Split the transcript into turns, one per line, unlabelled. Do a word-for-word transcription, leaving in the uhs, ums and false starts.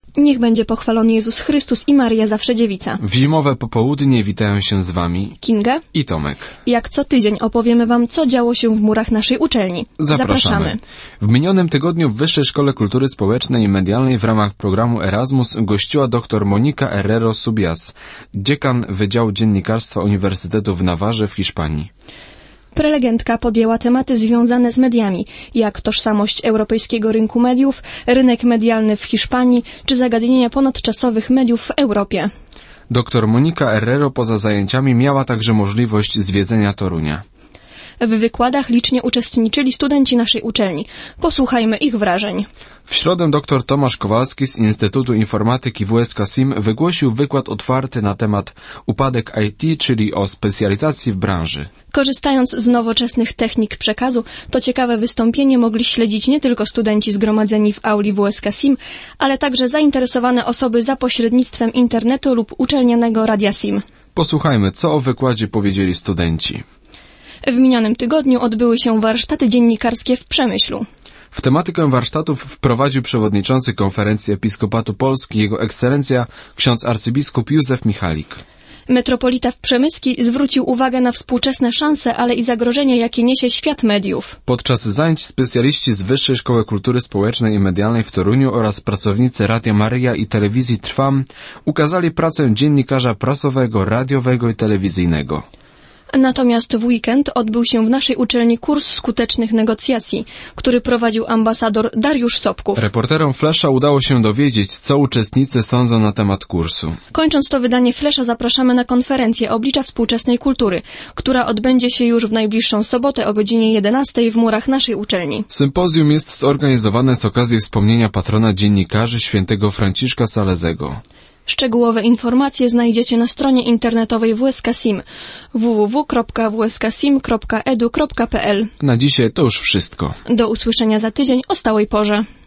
Niech będzie pochwalony Jezus Chrystus i Maria Zawsze Dziewica.
W zimowe popołudnie witają się z wami
Kinga
i Tomek.
Jak co tydzień opowiemy wam, co działo się w murach naszej uczelni.
Zapraszamy. Zapraszamy. W minionym tygodniu w Wyższej Szkole Kultury Społecznej i Medialnej w ramach programu Erasmus gościła dr Monika Herrero Subias, dziekan Wydziału Dziennikarstwa Uniwersytetu w Nawarze w Hiszpanii.
Prelegentka podjęła tematy związane z mediami, jak tożsamość europejskiego rynku mediów, rynek medialny w Hiszpanii, czy zagadnienia ponadczasowych mediów w Europie.
Doktor Monika Herrero poza zajęciami miała także możliwość zwiedzenia Torunia.
W wykładach licznie uczestniczyli studenci naszej uczelni. Posłuchajmy ich wrażeń.
W środę dr Tomasz Kowalski z Instytutu Informatyki W S K S I M wygłosił wykład otwarty na temat upadek I T, czyli o specjalizacji w branży.
Korzystając z nowoczesnych technik przekazu, to ciekawe wystąpienie mogli śledzić nie tylko studenci zgromadzeni w auli W S K S I M, ale także zainteresowane osoby za pośrednictwem internetu lub uczelnianego radia S I M.
Posłuchajmy, co o wykładzie powiedzieli studenci.
W minionym tygodniu odbyły się warsztaty dziennikarskie w Przemyślu.
W tematykę warsztatów wprowadził przewodniczący Konferencji Episkopatu Polski Jego Ekscelencja ksiądz arcybiskup Józef Michalik.
Metropolita w Przemyski zwrócił uwagę na współczesne szanse, ale i zagrożenia, jakie niesie świat mediów.
Podczas zajęć specjaliści z Wyższej Szkoły Kultury Społecznej i Medialnej w Toruniu oraz pracownicy Radia Maryja i Telewizji Trwam ukazali pracę dziennikarza prasowego, radiowego i telewizyjnego.
Natomiast w weekend odbył się w naszej uczelni kurs skutecznych negocjacji, który prowadził ambasador Dariusz Sobków.
Reporterom Flesza udało się dowiedzieć, co uczestnicy sądzą na temat kursu.
Kończąc to wydanie Flesza, zapraszamy na konferencję Oblicza Współczesnej Kultury, która odbędzie się już w najbliższą sobotę o godzinie jedenastej w murach naszej uczelni.
Sympozjum jest zorganizowane z okazji wspomnienia patrona dziennikarzy świętego Franciszka Salezego.
Szczegółowe informacje znajdziecie na stronie internetowej W S K S I M w w w kropka w s k s i m kropka e d u kropka p l.
Na dzisiaj to już wszystko.
Do usłyszenia za tydzień o stałej porze.